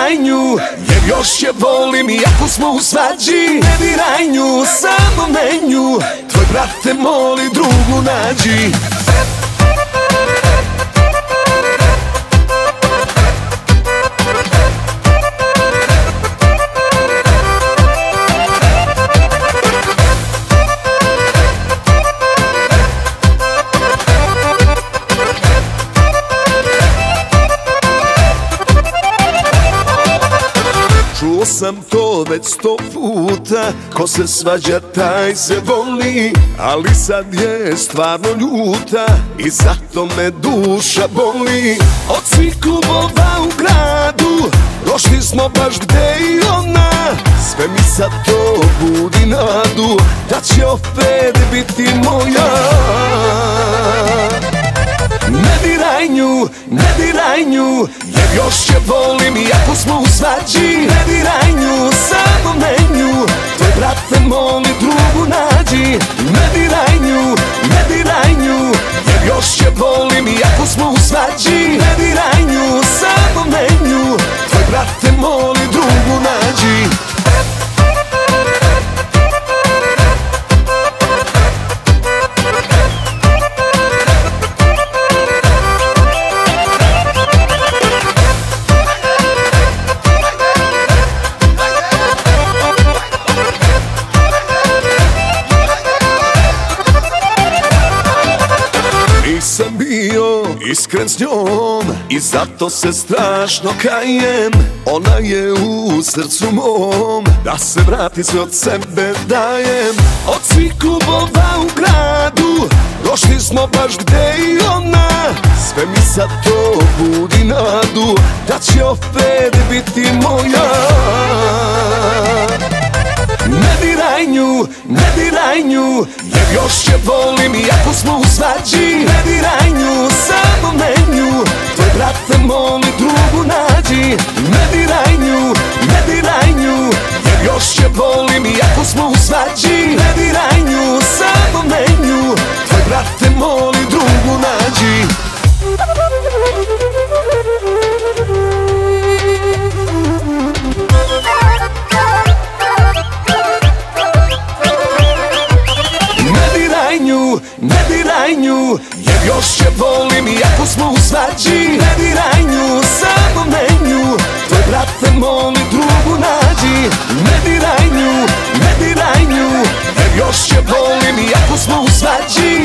diraj nju, jer još je volim iako smo u svađi. Ne diraj nju, samo ne nju, tvoj brat te moli, drugu nađi. Čuo sam to već 100 puta, ko se svađa taj se voli. Ali sad je stvarno ljuta i zato me duša boli. Od svih klubova u gradu došli smo baš gde i ona. Sve mi sad to budi nadu da će opet biti moja. Ne diraj nju, ne diraj nju, jer još je volim iako smo u svađi. Ne diraj nju, samo ne nju, tvoj brat te moli, drugu nađi. Ne diraj nju, ne diraj nju, jer još je volim iako smo u svađi. Ne diraj nju, samo ne nju, tvoj brat te moli, drugu nađi. Nisam bio iskren s njom i zato se strašno kajem. Ona je u srcu mom, da se vrati sve od sebe dajem. Od svih klubova u gradu došli smo baš gde i ona. Sve mi sad to budi nadu da će opet biti moja. Ne diraj nju, ne diraj nju, jer još je volim iako smo u svađi. Ne diraj nju, samo ne nju, tvoj brat te moli, drugu nađi. Ne diraj nju, ne diraj nju, jer još je volim iako smo u svađi. Ne diraj nju, samo ne nju, tvoj brat te moli, drugu nađi. Ne diraj nju, jer još je volim iako smo u svađi. Ne diraj nju, samo ne nju, tvoj brat te moli, drugu nađi. Ne diraj nju, ne diraj nju, jer još je volim iako smo u svađi.